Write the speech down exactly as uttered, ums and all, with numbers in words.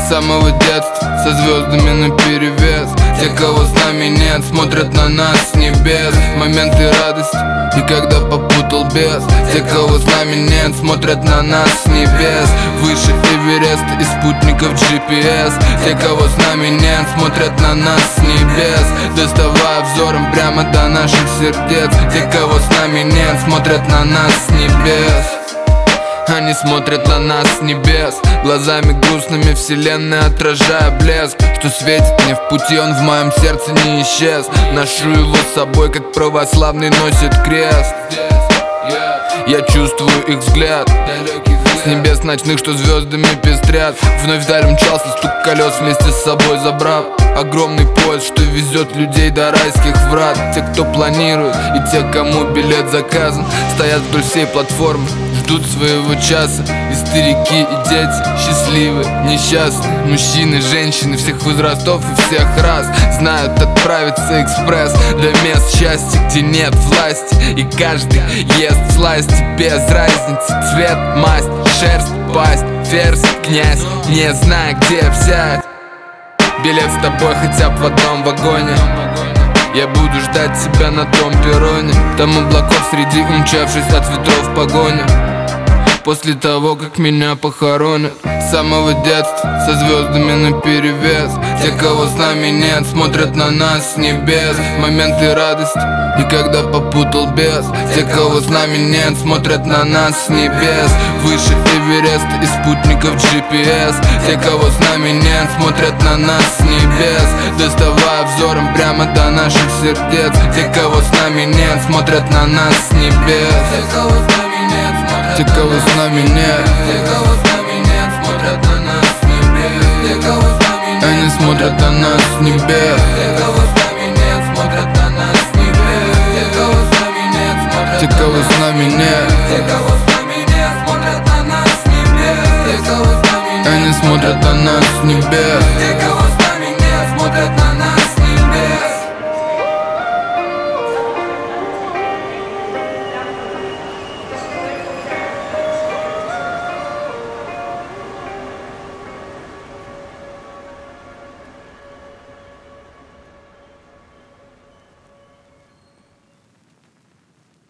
С самого детства, со звездами наперевес. Те, кого с нами нет, смотрят на нас с небес. Моменты радости, и когда попутал бес. Те, кого с нами нет, смотрят на нас с небес. Выше Эвереста и спутников джи пи эс. Те, кого с нами нет, смотрят на нас с небес. Доставая взором прямо до наших сердец. Те, кого с нами нет, смотрят на нас с небес. Они смотрят на нас с небес. Глазами грустными вселенная отражая блеск. Что светит мне в пути, он в моем сердце не исчез. Ношу его с собой, как православный носит крест. Я чувствую их взгляд с небес ночных, что звездами пестрят. Вновь вдаль мчался стук колес, вместе с собой забрав огромный поезд, что везет людей до райских врат. Те, кто планирует, и те, кому билет заказан, стоят вдоль всей платформы, ждут своего часа. И старики, и дети, счастливые, несчастные, мужчины, женщины всех возрастов и всех рас знают отправиться экспресс до мест счастья, где нет власти. И каждый ест сласти без разницы, цвет, масть, шерсть, пасть, ферзь, князь, не зная, где взять билет с тобой хотя бы в одном вагоне. Я буду ждать тебя на том перроне, там облаков среди умчавшись от ветров погони. После того, как меня похоронят. С самого детства, со звездами наперевес. Те, кого с нами нет, смотрят на нас с небес. Моменты радости, и когда попутал бес. Те, кого с нами нет, смотрят на нас с небес. Выше Эвереста и спутников джи пи эс. Те, кого с нами нет, смотрят на нас с небес. Доставая взором прямо до наших сердец. Те, кого с нами нет, смотрят на нас с небес. Те, кого с нами нет, смотрят, те, кого с нами нет, те, кого с нами нет, смотрят на нас с небес. Те, кого с нами нет, они смотрят на нас с небес. Те, кого с нами нет, смотрят на нас с небес. Те, кого с нами нет, смотрят, те, кого с нами нет, те, кого с нами нет, смотрят на нас с небес. Те, кого с нами нет, они смотрят на нас с небес.